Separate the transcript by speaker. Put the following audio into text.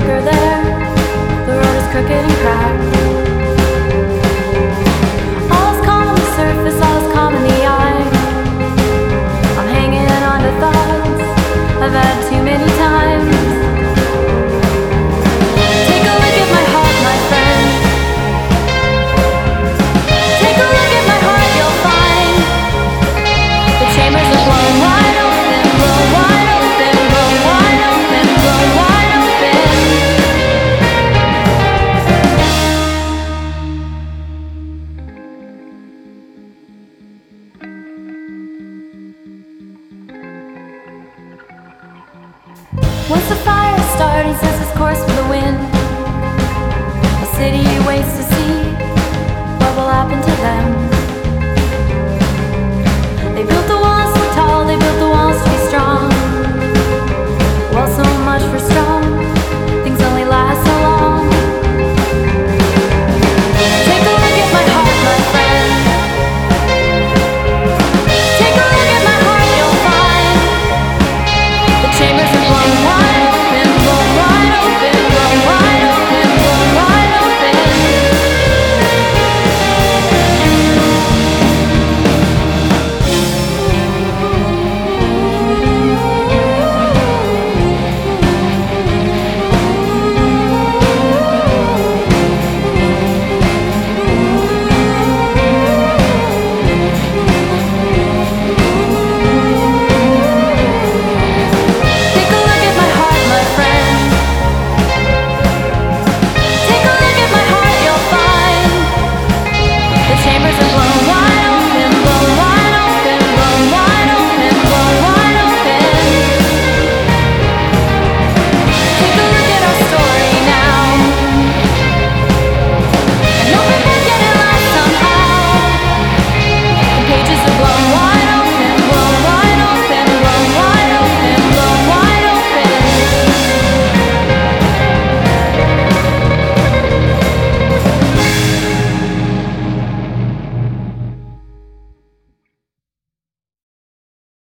Speaker 1: darker there. The road is crooked and cracked. All is calm on the surface, all is calm in the eye. I'm hanging on to thoughts I've had too many times. Take a look at my heart, my friend. Take a look at my heart, you'll find the chambers are blown wide open, blown wide open, blown wide open, blown wide open. Once the fire started, says his course